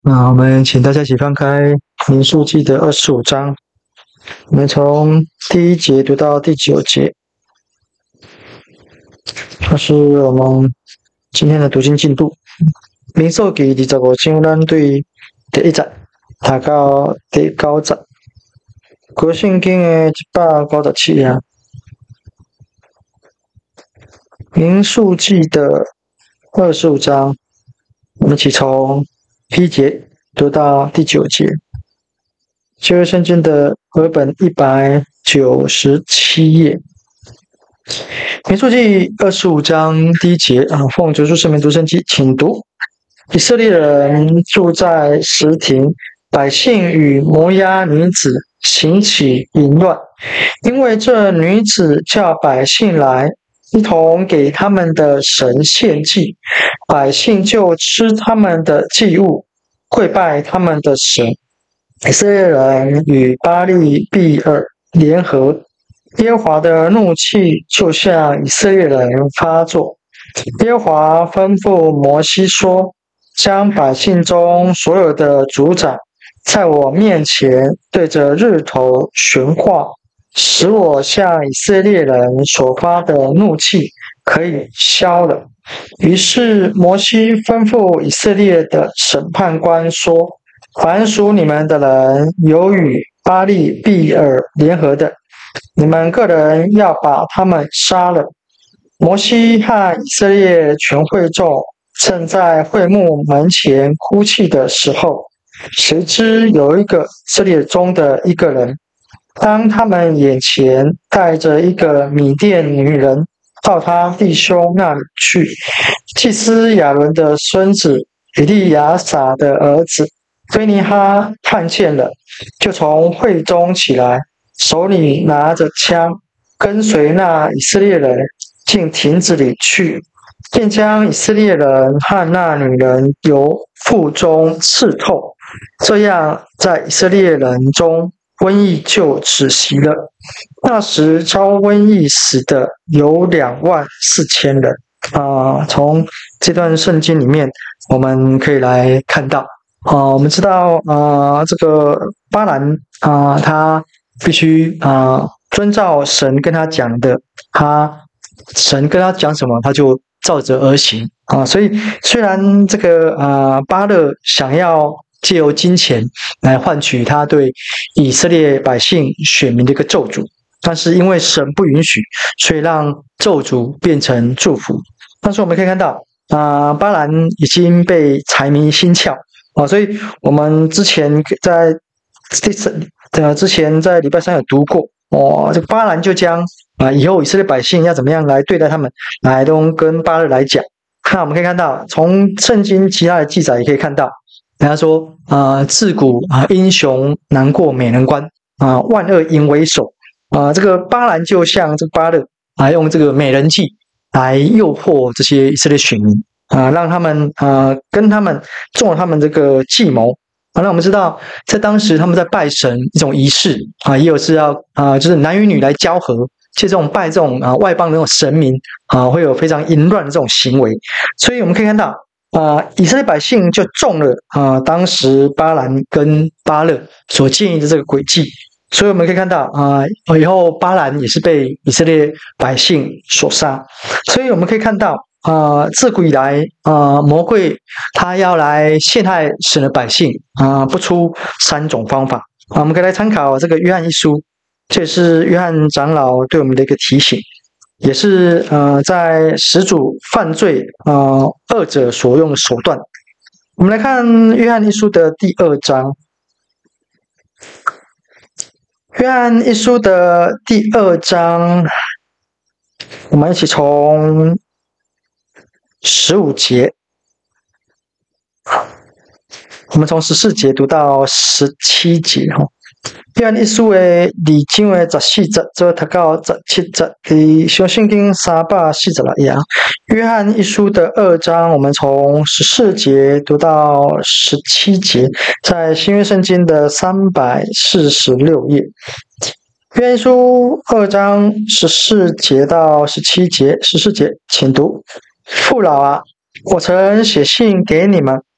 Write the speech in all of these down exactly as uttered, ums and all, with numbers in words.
那我们请大家一起翻开《民数记》的二十五章，我们从第一节读到第九节，这是我们今天的读经进度。民数记二十五章，咱对第一节读到第九节，古圣经的一百九十七页。民数记的二十五章，我们一起从第一节读到第九节。旧约圣经的和本一百九十七页，民数记二十五章第一节啊，奉主书圣名读圣经，请读。以色列人住在什亭，百姓与摩押女子行起淫乱，因为这女子叫百姓来，一同给他们的神献祭，百姓就吃他们的祭物，跪拜他们的神。以色列人与巴力毕尔联合，耶和华的怒气就向以色列人发作。耶和华吩咐摩西说：将百姓中所有的族长，在我面前对着日头悬挂，使我向以色列人所发的怒气可以消了。于是摩西吩咐以色列的审判官说：凡属你们的人有与巴力毕尔联合的，你们个人要把他们杀了。摩西和以色列全会众正在会幕门前哭泣的时候，谁知有一个以色列中的一个人，当他们眼前带着一个米甸女人到他弟兄那里去，祭司亚伦的孙子以利亚撒的儿子菲尼哈看见了，就从会中起来，手里拿着枪，跟随那以色列人进亭子里去，便将以色列人和那女人由腹中刺透。这样，在以色列人中瘟疫就止息了。那时遭瘟疫死的有两万四千人。啊、呃，从这段圣经里面，我们可以来看到。啊、呃，我们知道啊、呃，这个巴兰啊、呃，他必须啊、呃、遵照神跟他讲的，他神跟他讲什么，他就照着而行啊、呃。所以虽然这个啊、呃、巴勒想要借由金钱来换取他对以色列百姓选民的一个咒诅，但是因为神不允许，所以让咒诅变成祝福。但是我们可以看到啊、呃，巴兰已经被财迷心窍。啊，所以我们之前在第三呃之前在礼拜三有读过哦，这个巴兰就将啊以后以色列百姓要怎么样来对待他们，来都跟巴勒来讲。那我们可以看到，从圣经其他的记载也可以看到，人家说啊、呃，自古啊英雄难过美人关啊，万恶淫为首啊，这个巴兰就像这个巴勒啊，用这个美人计来诱惑这些以色列选民。啊，让他们啊跟他们中了他们这个计谋啊。那我们知道，在当时他们在拜神一种仪式啊，也有是要啊，就是男与女来交合，其实这种拜这种啊外邦的那种神明啊，会有非常淫乱的这种行为。所以我们可以看到啊，以色列百姓就中了啊当时巴兰跟巴勒所建议的这个诡计。所以我们可以看到啊，以后巴兰也是被以色列百姓所杀。所以我们可以看到。啊、呃，自古以来，啊、呃，魔鬼他要来陷害神的百姓啊、呃，不出三种方法啊。我们可以来参考这个约翰一书，这也是约翰长老对我们的一个提醒，也是呃在始祖犯罪呃恶者所用的手段。我们来看约翰一书的第二章，约翰一书的第二章，我们一起从十五节，我们从十四节读到十七节哈。约翰一书的二章的十四节，做读到十七节，伫小圣经三百四十六页。约翰一书的二章，我们从十四节读到十七节，在新约圣经的三百四十六页。约翰一书二章十四节到十七节，十四节，请读。父老啊，我曾写信给你们，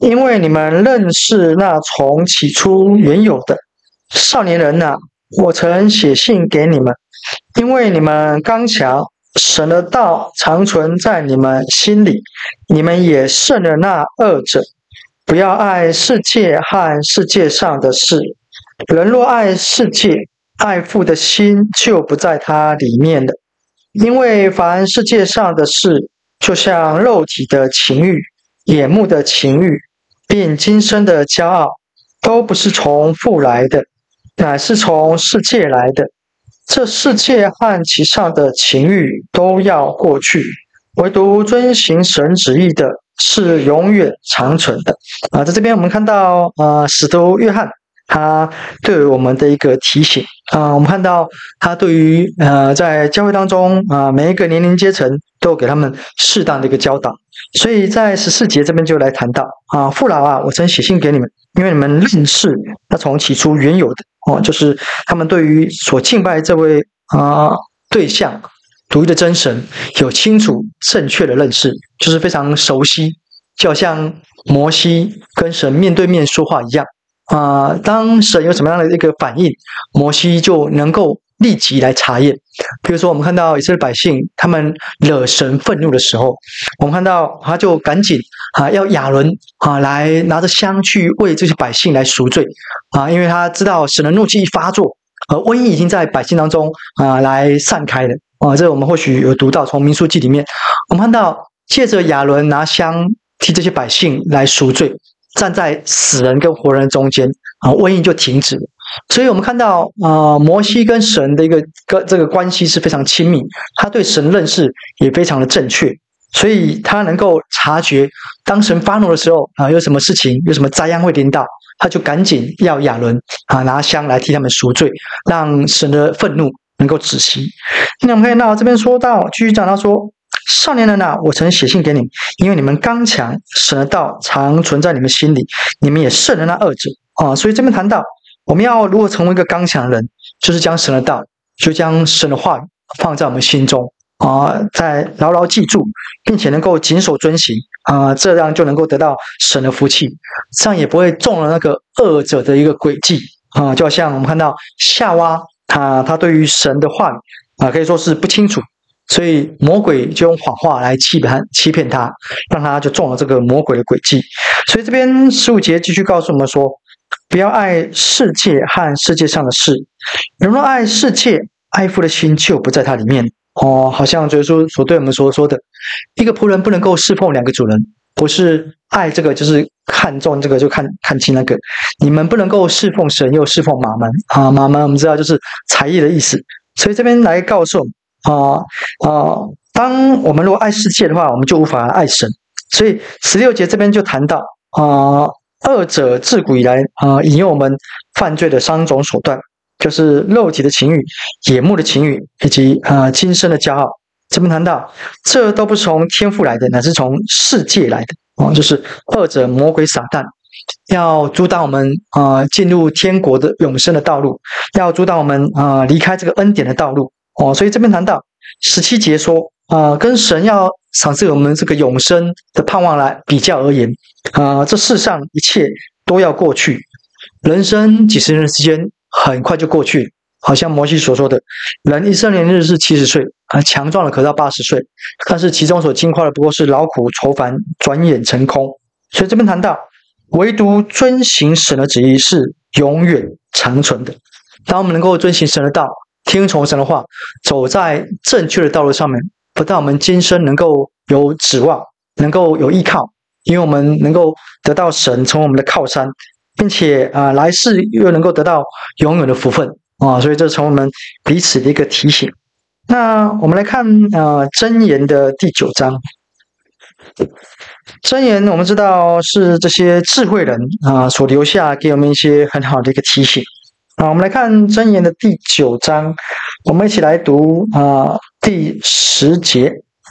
因为你们认识那从起初原有的。少年人啊，我曾写信给你们，因为你们刚强，神的道常存在你们心里，你们也胜了那恶者。不要爱世界和世界上的事，人若爱世界，爱父的心就不在他里面了。因为凡世界上的事，就像肉体的情欲、眼目的情欲，并今生的骄傲，都不是从父来的，乃是从世界来的。这世界和其上的情欲都要过去，唯独遵行神旨意的是永远长存的。啊，在这边我们看到，呃，使徒约翰他对我们的一个提醒啊、呃，我们看到他对于呃在教会当中啊、呃、每一个年龄阶层都给他们适当的一个教导。所以在十四节这边就来谈到啊，父老啊，我曾写信给你们，因为你们认识那从起初原有的哦，就是他们对于所敬拜这位啊、呃、对象独一的真神有清楚正确的认识，就是非常熟悉，就好像摩西跟神面对面说话一样啊、呃。当神有什么样的一个反应，摩西就能够立即来查验。比如说，我们看到以色列百姓他们惹神愤怒的时候，我们看到他就赶紧啊要亚伦啊来拿着香去为这些百姓来赎罪啊，因为他知道神的怒气一发作，而瘟疫已经在百姓当中啊来散开了啊。这我们或许有读到，从民数记里面，我们看到借着亚伦拿香替这些百姓来赎罪，站在死人跟活人中间啊，瘟疫就停止了。所以我们看到啊、呃，摩西跟神的一个这个关系是非常亲密，他对神认识也非常的正确，所以他能够察觉当神发怒的时候啊，有什么事情，有什么灾殃会临到，他就赶紧要亚伦啊拿香来替他们赎罪，让神的愤怒能够止息。那我们看到这边说到，继续讲到说，少年人啊，我曾写信给你们，因为你们刚强，神的道常存在你们心里，你们也胜了那恶者啊。所以这边谈到，我们要如何成为一个刚强人，就是将神的道，就将神的话语放在我们心中啊，再牢牢记住，并且能够谨守遵行啊，这样就能够得到神的福气，这样也不会中了那个恶者的一个诡计啊。就好像我们看到夏娃啊，他对于神的话语啊，可以说是不清楚。所以魔鬼就用谎话来欺骗欺骗他，让他就中了这个魔鬼的诡计。所以这边十五节继续告诉我们说，不要爱世界和世界上的事，人若爱世界，爱父的心就不在他里面。哦，好像耶稣所对我们所说的，一个仆人不能够侍奉两个主人，不是爱这个就是看重这个就看看轻那个。你们不能够侍奉神又侍奉马门啊，马门我们知道就是财业的意思。所以这边来告诉我们。啊啊、呃呃！当我们如果爱世界的话，我们就无法爱神。所以十六节这边就谈到啊、呃，二者自古以来啊、呃，引用我们犯罪的三种手段，就是肉体的情欲、眼目的情欲，以及啊、呃、今生的骄傲。这边谈到，这都不是从天父来的，乃是从世界来的哦、呃，就是二者魔鬼撒旦要阻挡我们啊、呃、进入天国的永生的道路，要阻挡我们啊、呃、离开这个恩典的道路。哦，所以这边谈到十七节说，啊、呃，跟神要赏赐我们这个永生的盼望来比较而言，啊、呃，这世上一切都要过去，人生几十年之间很快就过去，好像摩西所说的，人一生年日是七十岁，啊、呃，强壮的可到八十岁，但是其中所经qua的不过是劳苦愁烦，转眼成空。所以这边谈到，唯独遵行神的旨意是永远长存的。当我们能够遵行神的道，听从神的话，走在正确的道路上面，不但我们今生能够有指望，能够有依靠，因为我们能够得到神成为我们的靠山，并且啊、呃，来世又能够得到永远的福分啊，所以这成为我们彼此的一个提醒。那我们来看呃箴言的第九章。箴言我们知道是这些智慧人啊、呃、所留下给我们一些很好的一个提醒。啊，我们来看箴言的第九章，我们一起来读啊、呃、第十节。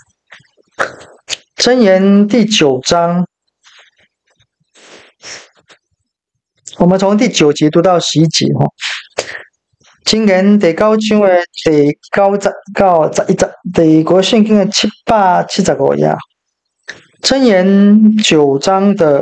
箴言第九章，我们从第九节读到十一节哈。今年第九章的第九十到十一节，第五圣经的七百七十五页。箴言九章的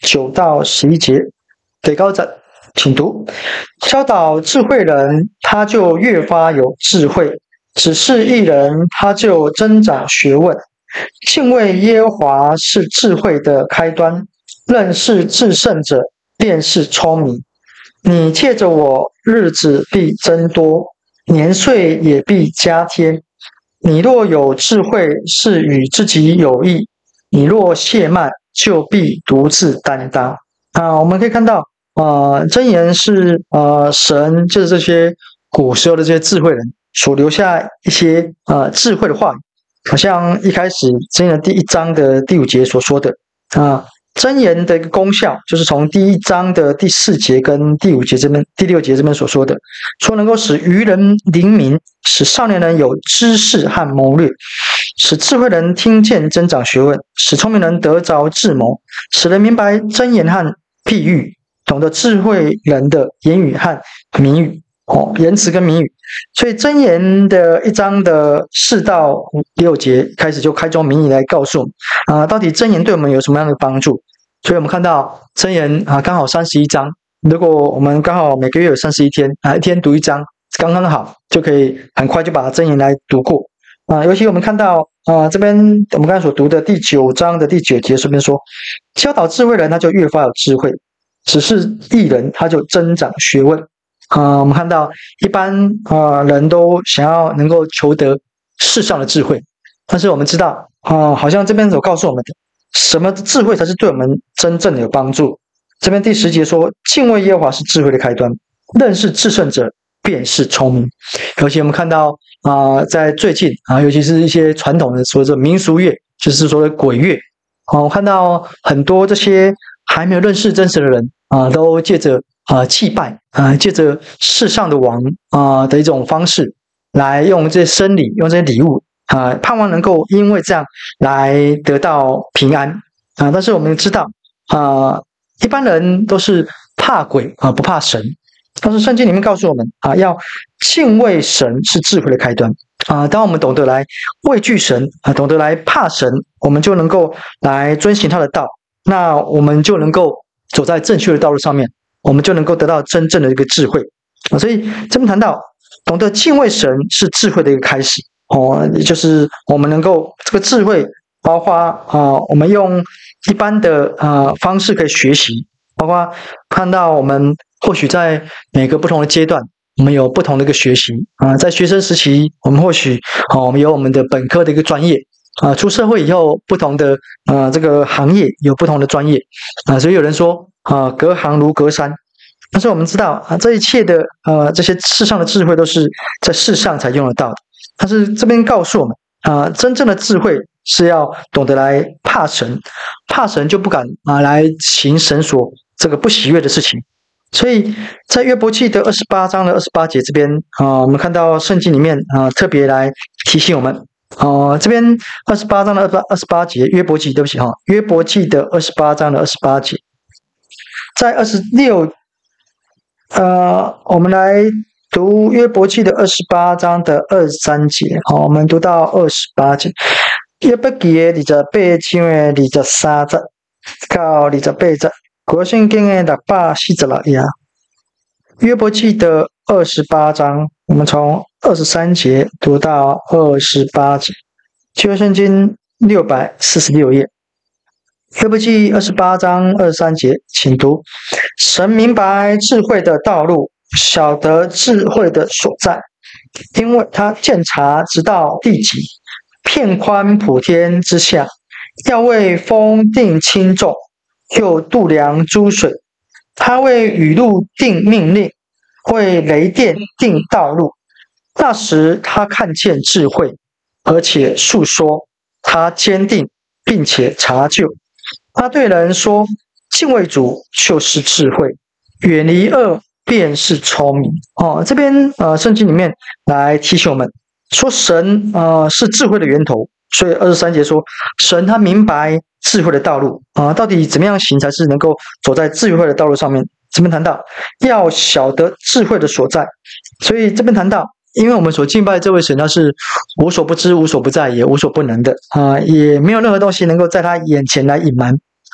九到十一节。给高展，请读。教导智慧人，他就越发有智慧；指示一人，他就增长学问。敬畏耶和华是智慧的开端，认识至圣者便是聪明。你借着我，日子必增多，年岁也必加添。你若有智慧，是与自己有益；你若懈慢，就必独自担当。啊，我们可以看到，呃，箴言是呃神就是这些古时候的这些智慧人所留下一些呃智慧的话语，好像一开始箴言第一章的第五节所说的啊。箴言的一个功效，就是从第一章的第四节跟第五节这边、第六节这边所说的，说能够使愚人灵敏，使少年人有知识和谋略，使智慧人听见增长学问，使聪明人得着智谋，使人明白箴言和譬喻，懂得智慧人的言语和谜语。哦，言辞跟谜语，所以箴言的一章的四到六节开始就开宗明义来告诉我们啊、呃，到底箴言对我们有什么样的帮助？所以我们看到箴言啊，刚好三十一章，如果我们刚好每个月有三十一天啊，一天读一章，刚刚好就可以很快就把箴言来读过啊、呃。尤其我们看到啊、呃，这边我们刚才所读的第九章的第九节，顺便说，教导智慧人，他就越发有智慧；只是义人，他就增长学问。啊、呃，我们看到一般啊、呃、人都想要能够求得世上的智慧，但是我们知道啊、呃，好像这边所告诉我们的，什么智慧才是对我们真正的有帮助？这边第十节说，敬畏耶和华是智慧的开端，认识至圣者便是聪明。尤其我们看到啊、呃，在最近啊，尤其是一些传统的说这民俗乐，就是说的鬼乐啊，我看到很多这些还没有认识真实的人啊、呃，都借着啊、呃，祭拜啊、呃，借着世上的王啊、呃、的一种方式，来用这些生礼，用这些礼物啊、呃，盼望能够因为这样来得到平安啊、呃。但是我们知道啊、呃，一般人都是怕鬼啊、呃，不怕神。但是圣经里面告诉我们啊、呃，要敬畏神是智慧的开端啊、呃。当我们懂得来畏惧神啊、呃，懂得来怕神，我们就能够来遵行他的道，那我们就能够走在正确的道路上面。我们就能够得到真正的一个智慧啊，所以这边谈到懂得敬畏神是智慧的一个开始哦，也就是我们能够这个智慧，包括啊、呃，我们用一般的呃方式可以学习，包括看到我们或许在每个不同的阶段，我们有不同的一个学习啊、呃，在学生时期，我们或许啊、呃，我们有我们的本科的一个专业啊、呃，出社会以后，不同的呃这个行业有不同的专业啊、呃，所以有人说。啊，隔行如隔山。但是我们知道啊，这一切的呃这些世上的智慧都是在世上才用得到的。但是这边告诉我们啊，真正的智慧是要懂得来怕神，怕神就不敢啊来行神所这个不喜悦的事情。所以在约伯记的二十八章的二十八节这边啊，我们看到圣经里面啊特别来提醒我们。哦，这边二十八章的二十八节，约伯记，对不起哈，约伯记的二十八章的二十八节。在二十六，呃，我们来读约伯记的二十八章的二十三节。好，我们读到二十八节。约伯记的二十八章的二十三节到二十八节，古圣经的六百四十六页。约伯记的二十八章，我们从二十三节读到二十八节，旧约圣经六百四十六页。约伯记二十八章二十三节，请读：神明白智慧的道路，晓得智慧的所在，因为他鉴察直到地极，遍宽普天之下，要为风定轻重，又度量诸水。他为雨露定命令，为雷电定道路。那时他看见智慧，而且述说，他坚定，并且查究。他对人说：敬畏主就是智慧，远离恶便是聪明。哦，这边呃，圣经里面来提醒我们说，神呃是智慧的源头。所以二十三节说，神他明白智慧的道路啊、呃，到底怎么样行才是能够走在智慧的道路上面？这边谈到要晓得智慧的所在，所以这边谈到，因为我们所敬拜的这位神，他是无所不知、无所不在，也无所不能的啊、呃，也没有任何东西能够在他眼前来隐瞒。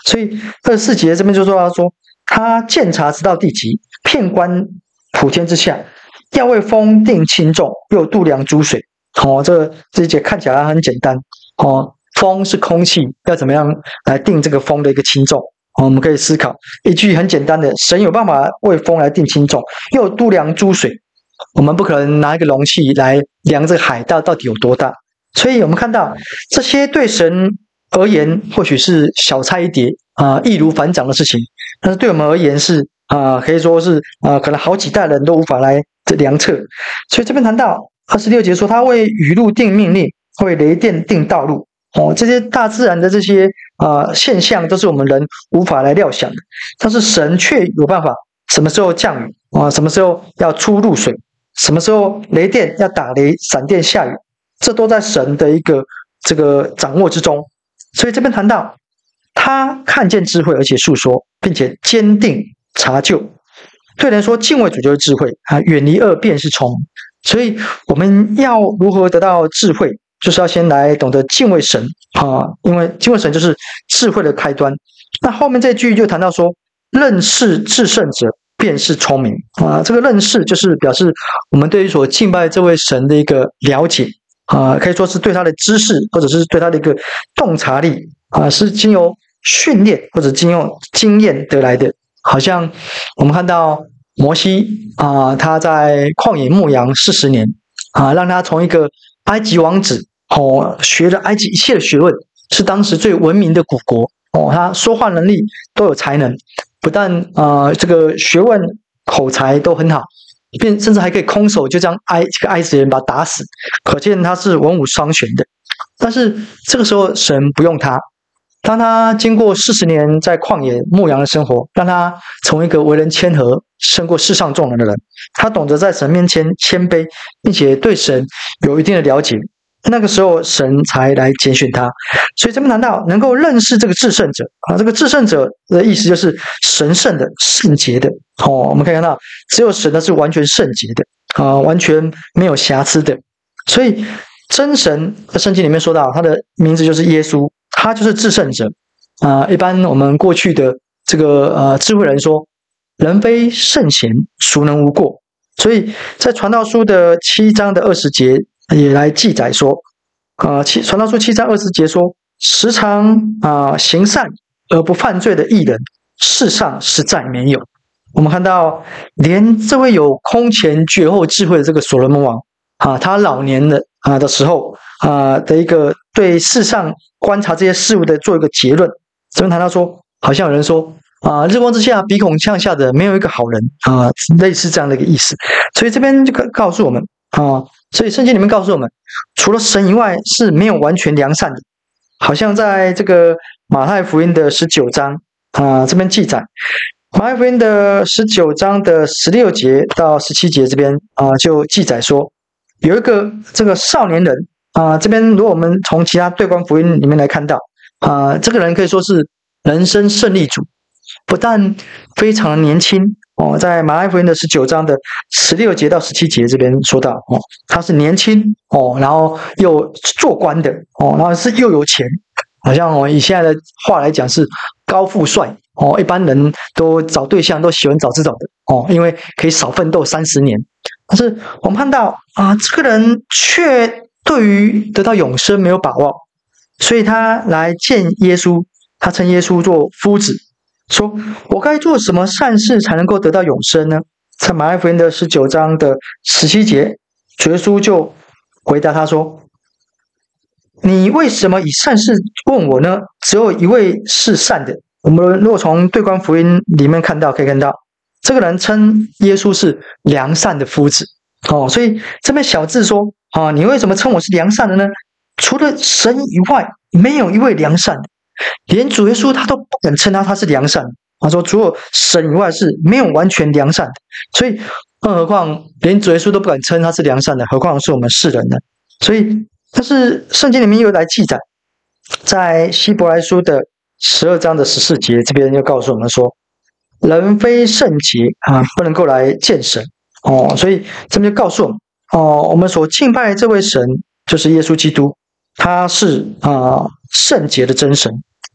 所以二十四节这边就说到说，他鉴察直到地极，遍观普天之下，要为风定轻重，又度量诸水。哦，这个这一节看起来很简单。哦，风是空气，要怎么样来定这个风的一个轻重？哦，我们可以思考一句很简单的：神有办法为风来定轻重，又度量诸水。我们不可能拿一个容器来量这个海到到底有多大。所以我们看到这些对神而言或许是小菜一碟啊、呃，易如反掌的事情，但是对我们而言是啊、呃，可以说是啊、呃，可能好几代人都无法来量测。所以这边谈到二十六节说，他为雨露定命令，为雷电定道路。哦，这些大自然的这些啊、呃、现象都是我们人无法来料想的，但是神却有办法，什么时候降雨啊，什么时候要出入水，什么时候雷电要打雷，闪电下雨，这都在神的一个这个掌握之中。所以这边谈到他看见智慧，而且述说，并且坚定查究。对人说，敬畏主就是智慧啊，远离恶便是聪明。所以我们要如何得到智慧，就是要先来懂得敬畏神啊，因为敬畏神就是智慧的开端。那后面这句就谈到说，认识至圣者便是聪明啊。这个认识就是表示我们对于所敬拜这位神的一个了解啊，可以说是对他的知识，或者是对他的一个洞察力啊，是经由训练或者经由经验得来的。好像我们看到摩西啊，他在旷野牧羊四十年啊，让他从一个埃及王子哦，学了埃及一切的学问，是当时最文明的古国哦，他说话能力都有才能，不但啊、呃、这个学问口才都很好，并甚至还可以空手就将埃这个埃及人把他打死，可见他是文武双全的。但是这个时候神不用他。当他经过四十年在旷野牧羊的生活，让他从一个为人谦和、胜过世上众人的人，他懂得在神面前谦卑，并且对神有一定的了解。那个时候，神才来拣选他。所以这边谈到能够认识这个至圣者啊，这个至圣者的意思就是神圣的、圣洁的。哦，我们可以看到，只有神呢是完全圣洁的啊，完全没有瑕疵的。所以真神在圣经里面说到，他的名字就是耶稣。他就是至圣者啊、呃！一般我们过去的这个呃智慧人说，人非圣贤，孰能无过？所以在传道书的七章的二十节也来记载说，啊、呃，七传道书七章二十节说，时常啊、呃、行善而不犯罪的义人，世上实在没有。我们看到，连这位有空前绝后智慧的这个所罗门王啊，他老年的啊的时候啊的一个对世上观察这些事物的做一个结论。这边谈到说，好像有人说啊，日光之下鼻孔向下的没有一个好人啊，类似这样的一个意思。所以这边就告诉我们啊，所以圣经里面告诉我们，除了神以外是没有完全良善的。好像在这个马太福音的十九章啊这边记载，马太福音的十九章的十六节到十七节这边啊就记载说，有一个这个少年人啊，这边如果我们从其他对观福音里面来看到啊，这个人可以说是人生胜利组，不但非常的年轻哦，在马太福音的十九章的十六节到十七节这边说到哦，他是年轻哦，然后又做官的哦，然后是又有钱，好像哦以现在的话来讲是高富帅哦，一般人都找对象都喜欢找这种的哦，因为可以少奋斗三十年。但是我们看到啊，这个人却对于得到永生没有把握，所以他来见耶稣，他称耶稣做夫子，说我该做什么善事才能够得到永生呢？在马太福音的十九章的十七节，主耶稣就回答他说，你为什么以善事问我呢？只有一位是善的。我们如果从对观福音里面看到，可以看到这个人称耶稣是良善的夫子哦，所以这边小字说啊，你为什么称我是良善的呢？除了神以外，没有一位良善的，连主耶稣他都不敢称他他是良善的。他说，除了神以外是没有完全良善的，所以更何况连主耶稣都不敢称他是良善的，何况是我们世人呢？所以，但是圣经里面又来记载，在希伯来书的十二章的十四节这边又告诉我们说，人非圣洁啊，不能够来见神哦。所以这边就告诉我们哦，我们所敬拜的这位神就是耶稣基督，他是啊圣洁的真神，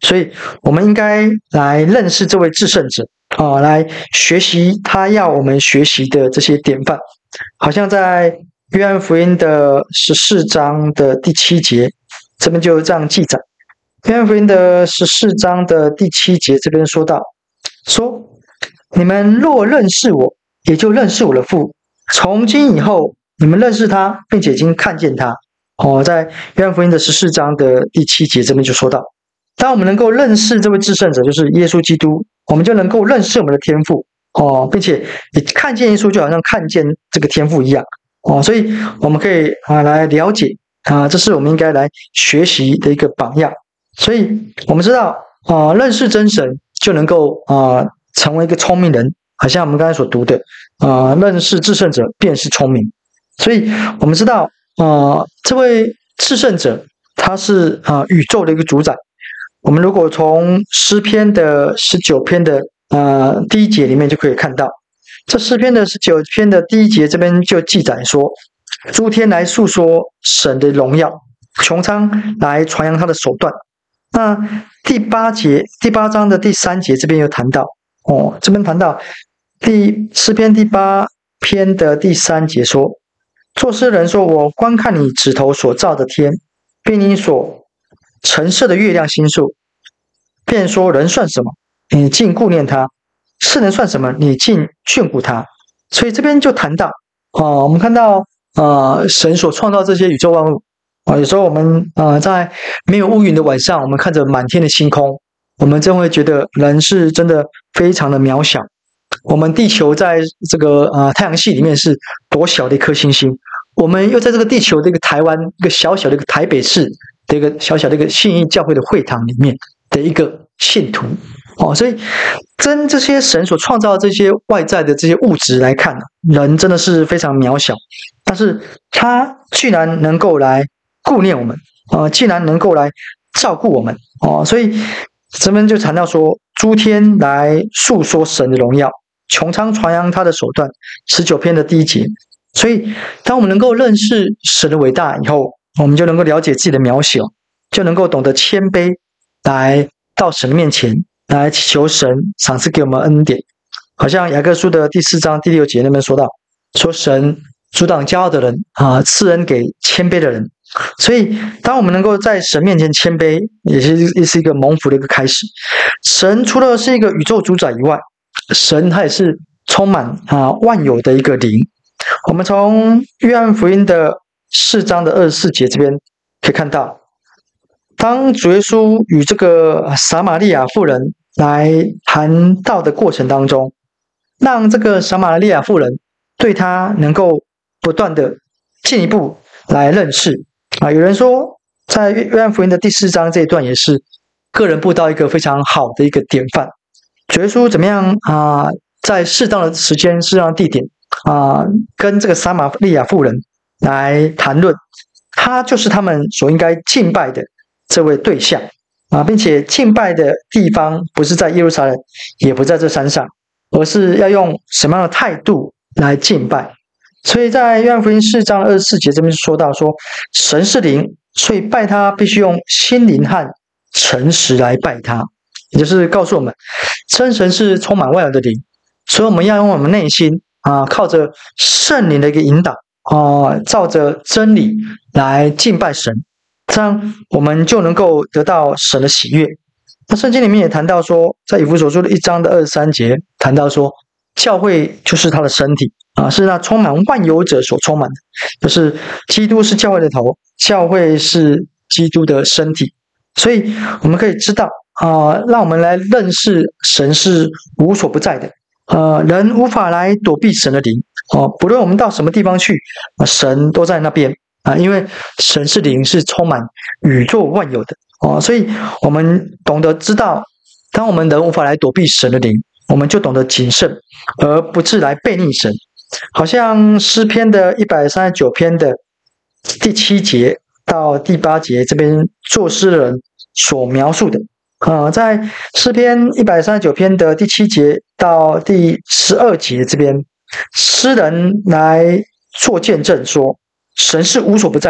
所以我们应该来认识这位至圣者啊，来学习他要我们学习的这些典范。好像在约翰福音的十四章的第七节，这边就这样记载。约翰福音的十四章的第七节，这边说到，说你们若认识我，也就认识我的父。从今以后，你们认识他，并且已经看见他。哦，在约翰福音的十四章的第七节，这边就说到，当我们能够认识这位至圣者，就是耶稣基督，我们就能够认识我们的天父哦，并且你看见耶稣，就好像看见这个天父一样哦，所以我们可以啊来了解啊，这是我们应该来学习的一个榜样。所以我们知道啊，认识真神就能够啊成为一个聪明人，好像我们刚才所读的啊，认识至圣者便是聪明。所以我们知道啊，这位至圣者他是啊宇宙的一个主宰。我们如果从诗篇的十九篇的呃第一节里面就可以看到，这诗篇的十九篇的第一节这边就记载说，诸天来述说神的荣耀，穹苍来传扬他的手段。那第八节第八章的第三节这边又谈到哦，这边谈到第诗篇第八篇的第三节说，作诗人说，我观看你指头所造的天，并你所陈设的月亮星数，便说人算什么，你竟顾念他；世人算什么，你竟眷顾他。所以这边就谈到啊、呃，我们看到呃神所创造这些宇宙万物啊、呃，有时候我们呃在没有乌云的晚上，我们看着满天的星空，我们真会觉得人是真的非常的渺小。我们地球在这个呃太阳系里面是多小的一颗星星，我们又在这个地球的一个台湾一个小小的一个台北市的一个小小的一个信义教会的会堂里面的一个信徒哦，所以跟这些神所创造的这些外在的这些物质来看，人真的是非常渺小，但是他居然能够来顾念我们啊、呃，竟然能够来照顾我们哦，所以这边就谈到说，诸天来述说神的荣耀，穹苍传扬他的手段，十九篇的第一节。所以当我们能够认识神的伟大以后，我们就能够了解自己的渺小，就能够懂得谦卑，来到神的面前，来求神赏赐给我们恩典。好像雅各书的第四章第六节那边说到，说神阻挡骄傲的人啊，赐恩给谦卑的人。所以当我们能够在神面前谦卑，也是也是一个蒙福的一个开始。神除了是一个宇宙主宰以外，神他也是充满啊万有的一个灵。我们从约翰福音的四章的二十四节这边可以看到，当主耶稣与这个撒玛利亚妇人来谈道的过程当中，让这个撒玛利亚妇人对他能够不断的进一步来认识啊。有人说，在约翰福音的第四章这一段也是个人布道一个非常好的一个典范。主耶稣怎么样啊，在适当的时间、适当的地点啊，跟这个撒玛利亚妇人来谈论，他就是他们所应该敬拜的这位对象啊，并且敬拜的地方不是在耶路撒冷，也不在这山上，而是要用什么样的态度来敬拜。所以在约翰福音四章二十四节这边说到说，神是灵，所以拜他必须用心灵和诚实来拜他，也就是告诉我们，真神是充满万有的灵，所以我们要用我们内心啊，靠着圣灵的一个引导啊，照着真理来敬拜神，这样我们就能够得到神的喜悦。那圣经里面也谈到说，在以弗所书的一章的二十三节谈到说，教会就是他的身体啊，是那充满万有者所充满的，就是基督是教会的头，教会是基督的身体。所以我们可以知道啊，让我们来认识神是无所不在的，呃，人无法来躲避神的灵哦，不论我们到什么地方去，神都在那边啊，因为神是灵，是充满宇宙万有的哦，所以我们懂得知道，当我们人无法来躲避神的灵，我们就懂得谨慎，而不致来背逆神。好像诗篇的一百三十九篇的第七节到第八节，这边作诗人所描述的，呃，在诗篇一百三十九篇的第七节到第十二节这边，诗人来做见证说，神是无所不在的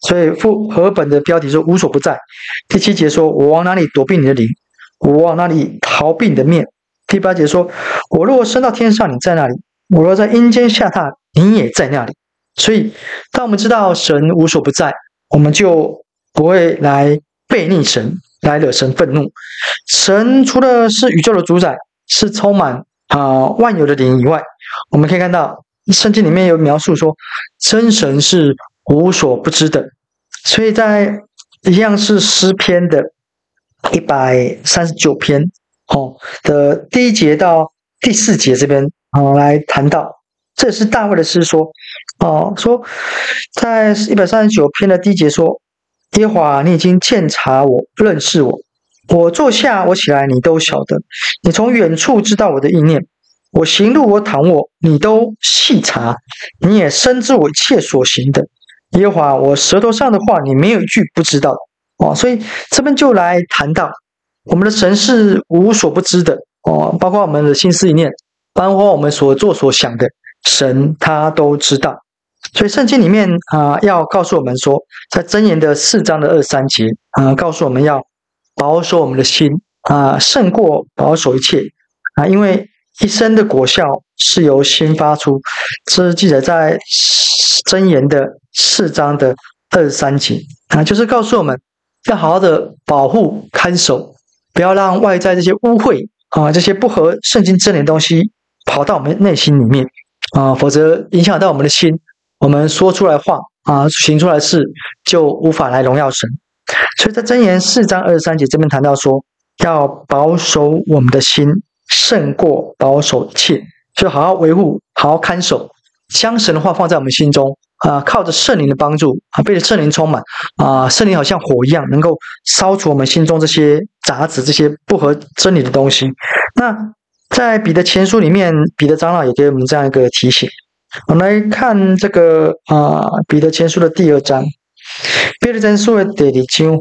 所以副和本的标题说无所不在。第七节说我往哪里躲避你的灵，我往哪里逃避你的面。第八节说我若升到天上，你在那里；我若在阴间下榻，你也在那里。所以当我们知道神无所不在，我们就不会来悖逆神，来惹神愤怒。神除了是宇宙的主宰，是充满啊、呃、万有的灵以外，我们可以看到圣经里面有描述说真神是无所不知的。所以在一样是诗篇的一百三十九篇、哦、的第一节到第四节这边、哦、来谈到，这是大卫的诗说、哦、说在一百三十九篇的第一节说，耶和华你已经鉴察我，认识我，我坐下我起来你都晓得，你从远处知道我的意念，我行路我躺卧你都细察，你也深知我一切所行的。耶和华我舌头上的话你没有一句不知道、哦、所以这边就来谈到我们的神是无所不知的、哦、包括我们的心思意念，包括我们所做所想的，神他都知道。所以圣经里面、呃、要告诉我们说，在箴言的四章的二十三节、呃、告诉我们要保守我们的心、呃、胜过保守一切、呃、因为一生的果效是由心发出，这是记载在箴言的四章的二十三节、呃、就是告诉我们要好好的保护看守，不要让外在这些污秽、呃、这些不合圣经真理的东西跑到我们内心里面、呃、否则影响到我们的心，我们说出来话啊，行出来事就无法来荣耀神。所以在箴言四章二十三节这边谈到说，要保守我们的心胜过保守一切，就好好维护，好好看守，将神的话放在我们心中啊，靠着圣灵的帮助啊，被圣灵充满啊，圣灵好像火一样，能够烧除我们心中这些杂质，这些不合真理的东西。那在彼得前书里面，彼得长老也给我们这样一个提醒。我们来看这个啊、呃，彼得前书的第二章，彼得前书的第二章，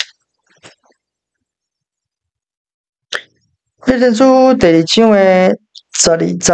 彼得前书第二章的十二节，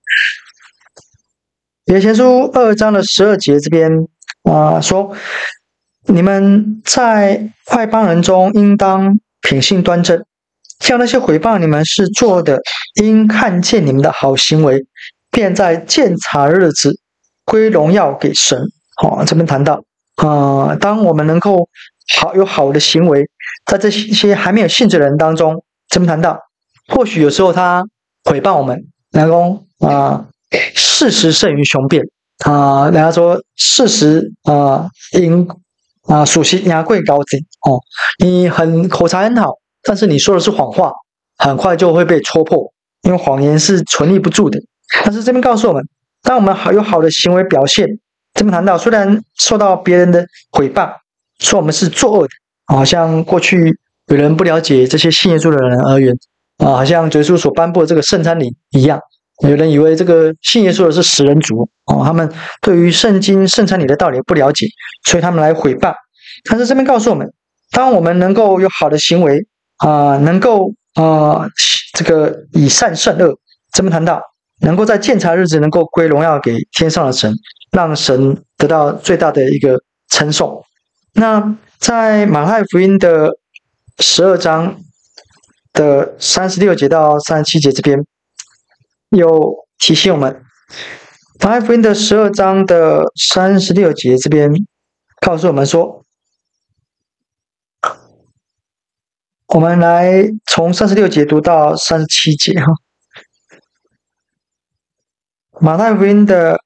彼得前书二章的十二节这边啊、呃、说，你们在外邦人中应当品性端正，像那些毁谤你们是做的，因看见你们的好行为，便在鉴察日子归荣耀给神。好、哦，这边谈到，呃，当我们能够好有好的行为，在这些还没有信主的人当中，这边谈到，或许有时候他毁谤我们，然后啊，事实胜于雄辩啊、呃，人家说事实啊赢啊属实压贵高级哦，你很口才很好，但是你说的是谎话，很快就会被戳破，因为谎言是存立不住的。但是这边告诉我们，当我们好有好的行为表现，这边谈到虽然受到别人的毁谤，说我们是作恶的，好像过去有人不了解这些信耶稣的人而言啊，好像主耶稣所颁布的这个圣餐礼一样，有人以为这个信耶稣的是食人族哦，他们对于圣经圣餐礼的道理不了解，所以他们来毁谤。但是这边告诉我们，当我们能够有好的行为啊、呃，能够啊、呃、这个以善胜恶，这边谈到能够在鉴察日子能够归荣耀给天上的神，让神得到最大的一个称颂。那在马太福音的十二章的三十六节到三十七节这边有提醒我们，马太福音的十二章的三十六节这边告诉我们说，我们来从三十六节读到三十七节哈。马太福音的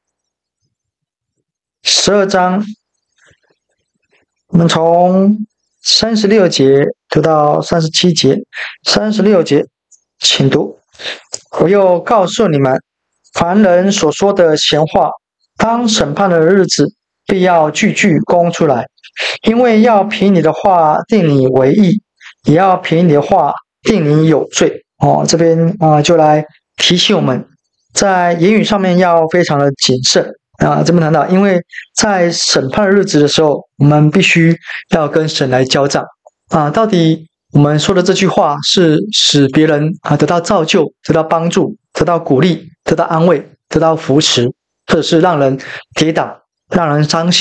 十二章，我们从三十六节读到三十七节。三十六节，请读。我又告诉你们，凡人所说的闲话，当审判的日子，必要句句供出来，因为要凭你的话定你为义，也要凭你的话定你有罪。哦，这边啊、呃，就来提醒我们，在言语上面要非常的谨慎啊。这边谈到，因为在审判日子的时候，我们必须要跟神来交账啊。到底我们说的这句话是使别人啊得到造就、得到帮助、得到鼓励、得到安慰、得到扶持，或者是让人跌倒、让人伤心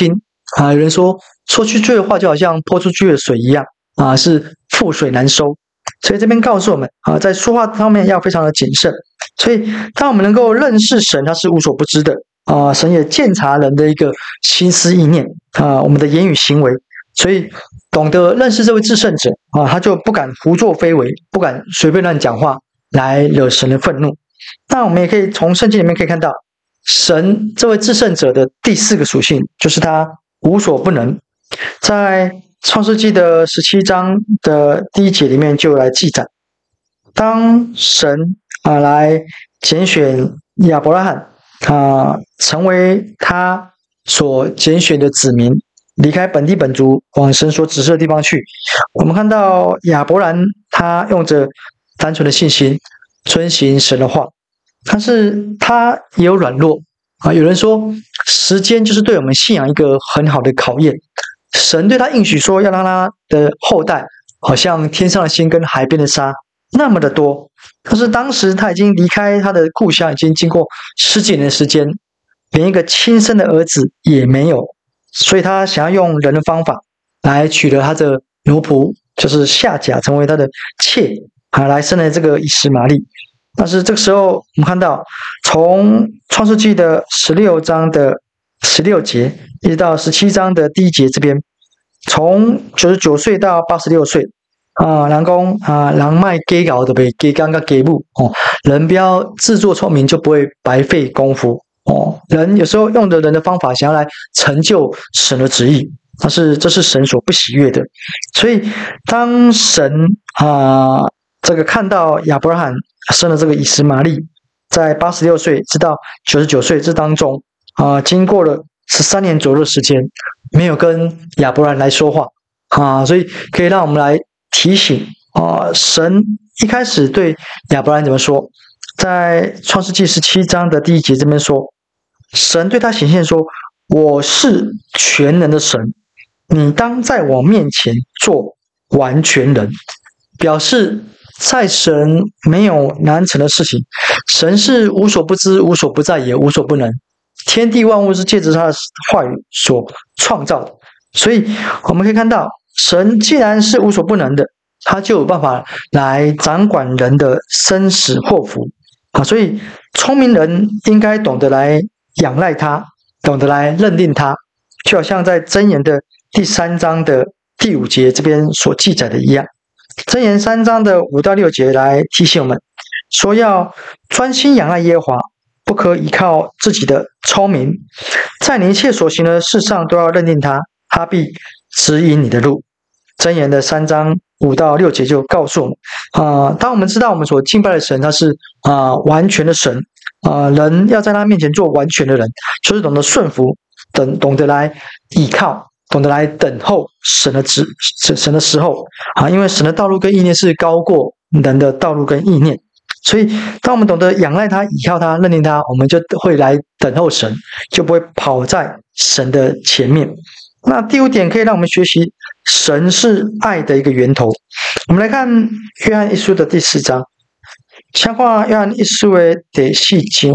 啊。有人说说出去的话就好像泼出去的水一样啊，是覆水难收。所以这边告诉我们啊，在说话方面要非常的谨慎。所以当我们能够认识神，他是无所不知的啊，神也鉴察人的一个心思意念啊，我们的言语行为。所以懂得认识这位至圣者啊，他就不敢胡作非为，不敢随便乱讲话来惹神的愤怒。那我们也可以从圣经里面可以看到，神这位至圣者的第四个属性就是他无所不能。在创世纪的十七章的第一节里面就来记载，当神啊来拣选亚伯拉罕啊成为他所拣选的子民，离开本地本族往神所指示的地方去，我们看到亚伯兰他用着单纯的信心遵行神的话，但是他也有软弱啊。有人说时间就是对我们信仰一个很好的考验，神对他应许说要让他的后代好像天上的星跟海边的沙那么的多，可是当时他已经离开他的故乡，已经经过十几年的时间，连一个亲生的儿子也没有，所以他想要用人的方法来取得他的奴仆，就是夏甲成为他的妾啊，来生了这个以实玛利。但是这个时候我们看到，从创世纪的十六章的十六节一直到十七章的第一节这边，从九十九岁到八十六岁啊，人讲啊，人卖给搞的呗，给刚刚给不哦，人不要自作聪明，就不会白费功夫哦。人有时候用着人的方法，想要来成就神的旨意，但是这是神所不喜悦的。所以当神啊，这个看到亚伯拉罕生了这个以实玛利，在八十六岁直到九十九岁这当中啊，经过了十三年左右的时间，没有跟亚伯兰来说话啊，所以可以让我们来提醒啊，神一开始对亚伯兰怎么说？在创世纪十七章的第一节这边说，神对他显现说：“我是全能的神，你当在我面前做完全人。”表示在神没有难成的事情，神是无所不知、无所不在，也无所不能。天地万物是借着他的话语所创造的，所以我们可以看到，神既然是无所不能的，他就有办法来掌管人的生死祸福啊！所以聪明人应该懂得来仰赖他，懂得来认定他，就好像在箴言的第三章的第五节这边所记载的一样。箴言三章的五到六节来提醒我们说，要专心仰赖耶和华，不可依靠自己的聪明，在你一切所行的事上都要认定他，他必指引你的路。箴言的三章五到六节就告诉我们啊、呃，当我们知道我们所敬拜的神他是啊、呃、完全的神啊、呃，人要在他面前做完全的人，就是懂得顺服，等懂得来依靠，懂得来等候神的旨神的时候啊，因为神的道路跟意念是高过人的道路跟意念，所以当我们懂得仰赖他、依靠他、认定他，我们就会来等候神，就不会跑在神的前面。那第五点可以让我们学习，神是爱的一个源头。我们来看约翰一书的第四章，相关约翰一书的第四章。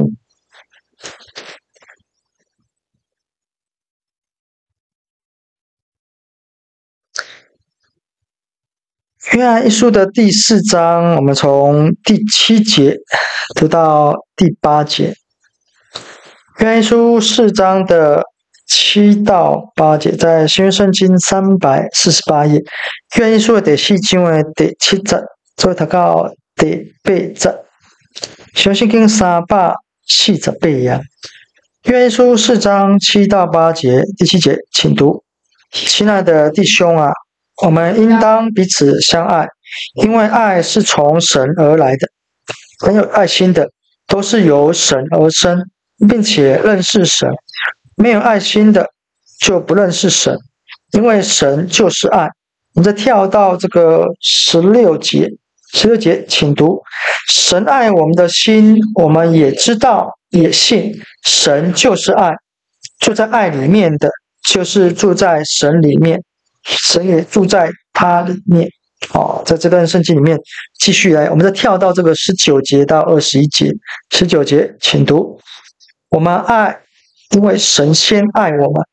约翰一书的第四章，我们从第七节读到第八节。约翰一书四章的七到八节，在新约圣经三百四十八页。约翰一书的第四章的第七节，做读到第八节。新约圣经三百四十八页。约翰一书四章七到八节，第七节，请读：亲爱的弟兄啊，我们应当彼此相爱，因为爱是从神而来的。很有爱心的，都是由神而生，并且认识神。没有爱心的，就不认识神，因为神就是爱。我们再跳到这个十六节，十六节，请读：神爱我们的心，我们也知道，也信，神就是爱。住在爱里面的，就是住在神里面，神也住在他里面。哦，在这段圣经里面，继续来，我们再跳到这个十九节到二十一节。十九节，请读：我们爱，因为神先爱我们，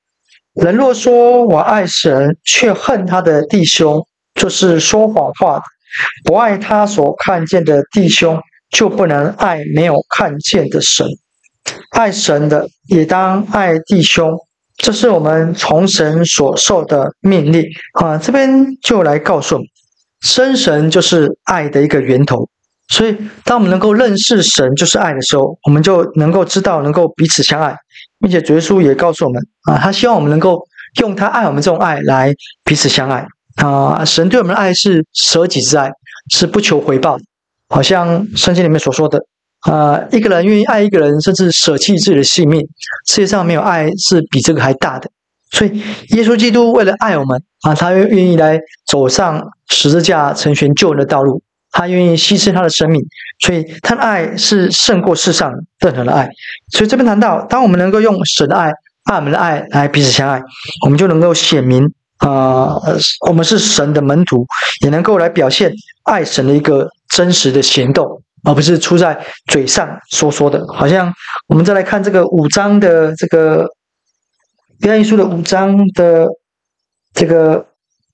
人若说我爱神，却恨他的弟兄，就是说谎话的。不爱他所看见的弟兄，就不能爱没有看见的神。爱神的也当爱弟兄，这是我们从神所受的命令啊。这边就来告诉我们，生神就是爱的一个源头。所以，当我们能够认识神就是爱的时候，我们就能够知道能够彼此相爱，并且主耶稣也告诉我们啊，他希望我们能够用他爱我们这种爱来彼此相爱啊。神对我们的爱是舍己之爱，是不求回报的，好像圣经里面所说的啊，一个人愿意爱一个人，甚至舍弃自己的性命，世界上没有爱是比这个还大的。所以，耶稣基督为了爱我们啊，他愿意来走上十字架，成全救人的道路。他愿意牺牲他的生命，所以他的爱是胜过世上任何的爱。所以这边谈到，当我们能够用神的爱、爱我们的爱来彼此相爱，我们就能够显明啊、呃，我们是神的门徒，也能够来表现爱神的一个真实的行动，而不是出在嘴上说说的。好像我们再来看这个五章的这个约翰一书的五章的这个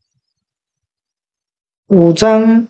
五章。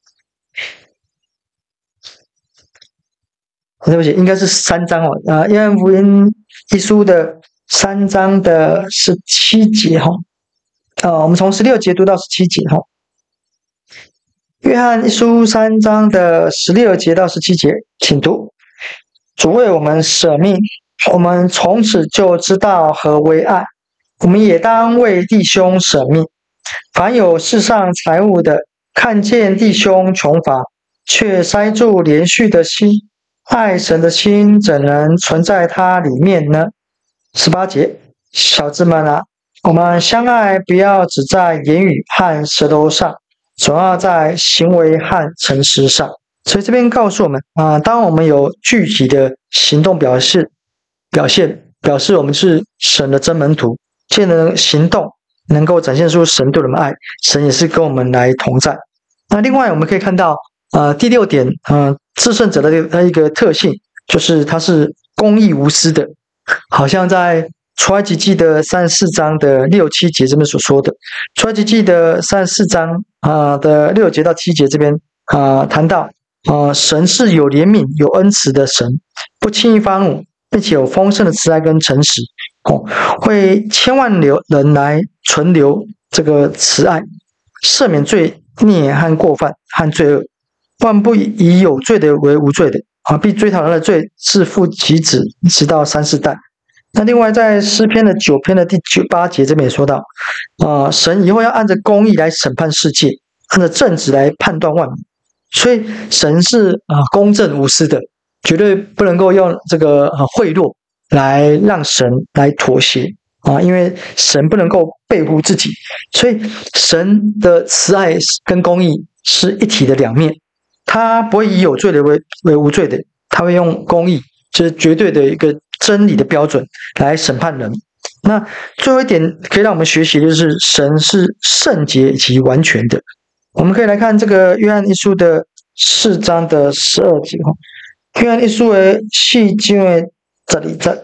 对不起，应该是三章哦。啊，约翰福音一书的三章的十七节哈。呃，我们从十六节读到十七节哈。约翰一书三章的十六节到十七节，请读。主为我们舍命，我们从此就知道何为爱。我们也当为弟兄舍命。凡有世上财物的，看见弟兄穷乏，却塞住连续的心。爱神的心怎能存在他里面呢？十八节，小子们啊，我们相爱不要只在言语和舌头上，总要在行为和诚实上。所以这边告诉我们啊、呃，当我们有具体的行动表示表现，表示我们是神的真门徒，借着行动能够展现出神对我们的爱，神也是跟我们来同在。那另外我们可以看到，呃，第六点，呃。至圣者的一个特性就是他是公义无私的，好像在出埃及记的三十四章的六七节这边所说的。出埃及记的三十四章啊、呃、的六节到七节这边啊、呃、谈到啊、呃、神是有怜悯有恩慈的神，不轻易发怒，并且有丰盛的慈爱跟诚实，哦，会千万留人来存留这个慈爱，赦免罪孽和过犯和罪恶。万不以有罪的为无罪的啊，必追讨他的罪，自父及子，直到三四代。那另外在诗篇的九篇的第九八节这边也说到，啊、呃，神以后要按着公义来审判世界，按着正直来判断万民。所以神是啊、呃、公正无私的，绝对不能够用这个呃贿赂来让神来妥协啊，因为神不能够背乎自己，所以神的慈爱跟公义是一体的两面。他不会以有罪的为为无罪的，他会用公义，就是绝对的一个真理的标准来审判人。那最后一点可以让我们学习，就是神是圣洁以及完全的。我们可以来看这个约翰一书的四章的十二节哈。约翰一书的四章的十二节，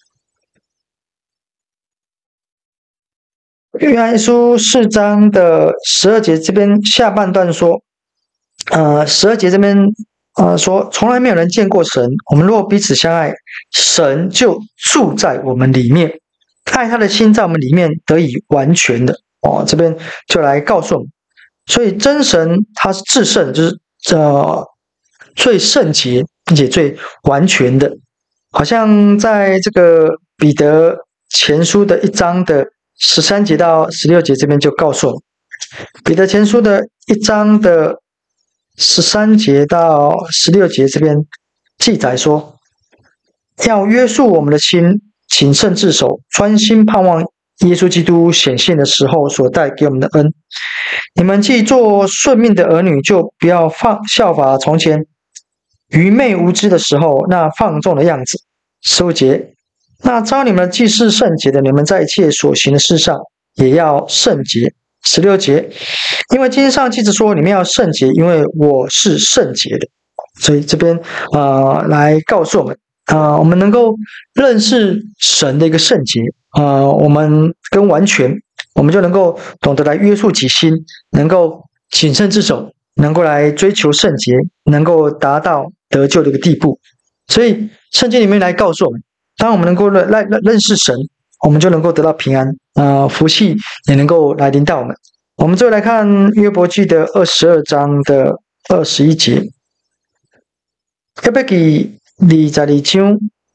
约翰一书四章的十二节这边下半段说。呃，十二节这边呃说，从来没有人见过神。我们若彼此相爱，神就住在我们里面，爱他的心在我们里面得以完全的。哦，这边就来告诉我们，所以真神他是至圣，就是呃最圣洁并且最完全的。好像在这个彼得前书的一章的十三节到十六节这边就告诉我们，彼得前书的一章的十三节到十六节这边记载说，要约束我们的心，谨慎自守，专心盼望耶稣基督显现的时候所带给我们的恩。你们既做顺命的儿女，就不要放效法从前愚昧无知的时候那放纵的样子。十五节，那召你们既是圣洁的，你们在一切所行的事上也要圣洁。十六节，因为经上记着说，你们要圣洁，因为我是圣洁的。所以这边啊、呃，来告诉我们啊、呃，我们能够认识神的一个圣洁， 呃，我们跟完全，我们就能够懂得来约束己心，能够谨慎自守，能够来追求圣洁，能够达到得救的一个地步。所以圣经里面来告诉我们，当我们能够认认认识神，我们就能够得到平安，呃，福气也能够来临到我们。我们最后来看约伯记的二十二章的二十一节，约伯记二十二章。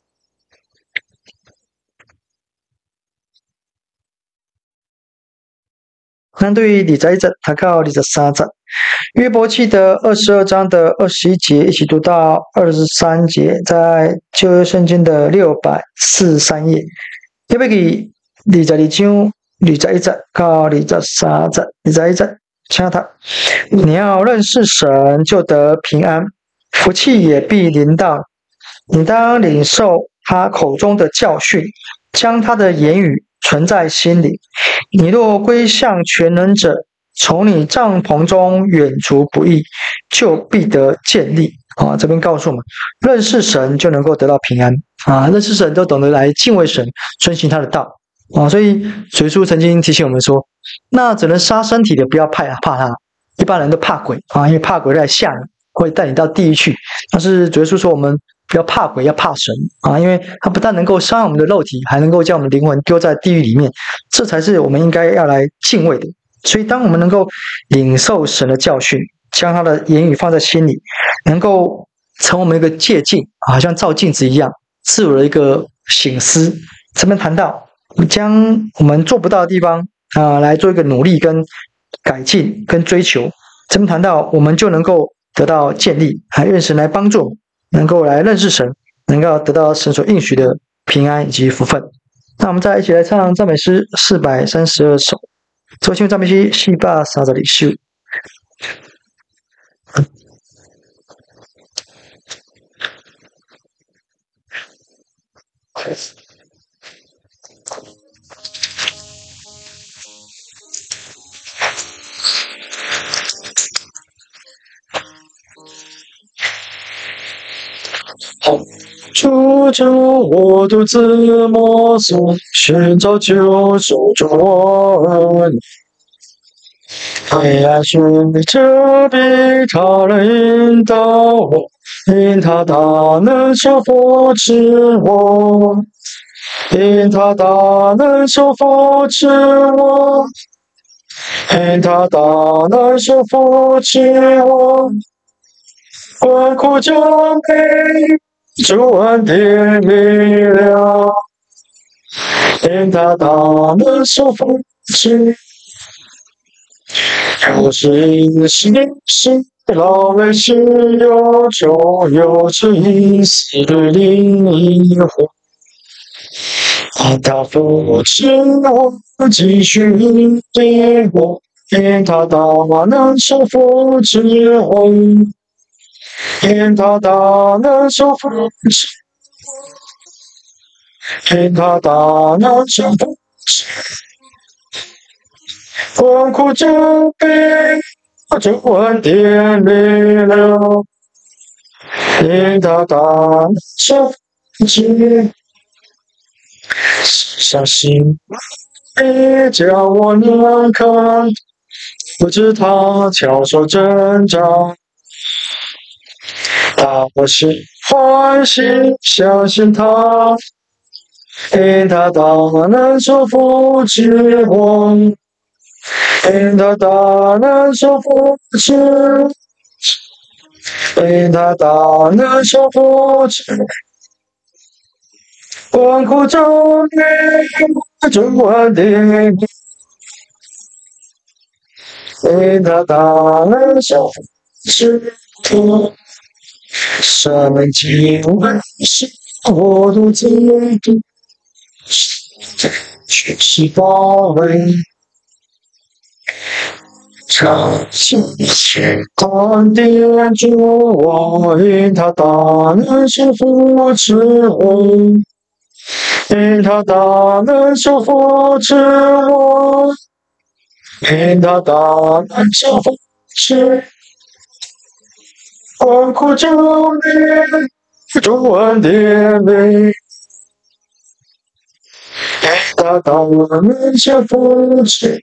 相对于二十一节读到二十三节，约伯记的二十二章的二十一节一起读到二十三节，在旧约圣经的六百四十三页。约伯记二十二章二十一节到二十三节，二十一节，请他，你要认识神，就得平安，福气也必临到你。你当领受他口中的教训，将他的言语存在心里。你若归向全能者，从你帐篷中远除不义，就必得建立。啊，这边告诉我们，认识神就能够得到平安啊！认识神都懂得来敬畏神，遵行他的道啊！所以主耶稣曾经提醒我们说，那只能杀身体的，不要怕怕他。一般人都怕鬼啊，因为怕鬼来吓你，会带你到地狱去。但是主耶稣说，我们不要怕鬼，要怕神啊，因为他不但能够伤害我们的肉体，还能够将我们灵魂丢在地狱里面，这才是我们应该要来敬畏的。所以，当我们能够领受神的教训，将他的言语放在心里，能够成我们一个借镜，好像照镜子一样，自我的一个省思。这边谈到，将我们做不到的地方啊、呃，来做一个努力跟改进跟追求。这边谈到，我们就能够得到建立，还愿神来帮助我们，能够来认识神，能够得到神所应许的平安以及福分。那我们再一起来唱赞美诗四百三十二首。周庆赞美诗四百三十二首。主救我独自摸索，寻找救赎主我。黑暗寻着逼他人引导我，因他大能手扶持我，因他大能手扶持我，因他大能手扶持我，困苦就被主恩典力量，因他大能手扶持。有时因心心老为心有求，有时因死对灵疑惑。他扶持我，继续引领我，因他大能手扶持我，因他大能手扶持，因他大能手扶持。困苦就被主恩典力量，因他大能手扶持。相信你叫我能看，不知他巧手挣扎，他我心欢喜相信他，因他大能手扶持我，因他大能手扶持，因他大能手扶持。困苦中你主恩典，因他大能手扶持我，生命经文是我独自的，却是包围。长期看点主我，因他大能手扶持我，因他大能手扶持我，因他大能手扶持。困苦中你主恩典力，因达到我们这福祉。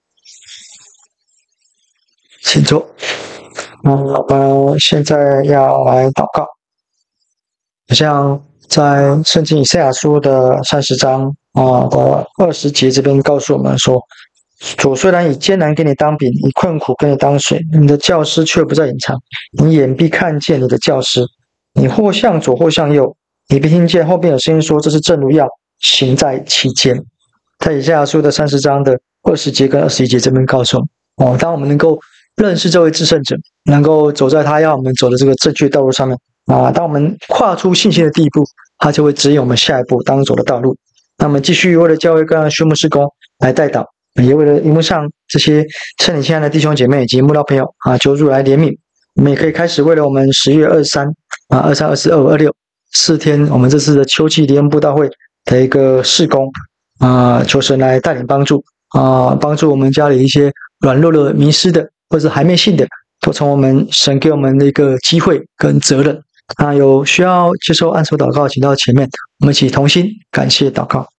请坐。那我们现在要来祷告。像在圣经以赛亚书的三十章啊的二十节这边告诉我们说，主虽然以艰难给你当饼，以困苦给你当水，你的教师却不再隐藏，你眼必看见你的教师，你或向左或向右，你必听见后边有声音说，这是正如要行在其间。在以赛亚书的三十章的二十节跟二十一节这边告诉我们，哦，当我们能够认识这位至圣者，能够走在他要我们走的这个正确道路上面啊，当我们跨出信心的第一步，他就会指引我们下一步当走的道路。那么继续为了教会跟畜牧事工来代祷，也为了荧幕上这些趁你亲爱的弟兄姐妹以及慕道朋友啊，求主来怜悯。我们也可以开始为了我们十月二十三啊、二三、二四、二五、二六四天，我们这次的秋季联布道会的一个事工啊，求神来带领帮助啊，帮助我们家里一些软弱的、迷失的，或者还没信的，都从我们神给我们的一个机会跟责任啊。有需要接受按手祷告，请到前面，我们一起同心感谢祷告。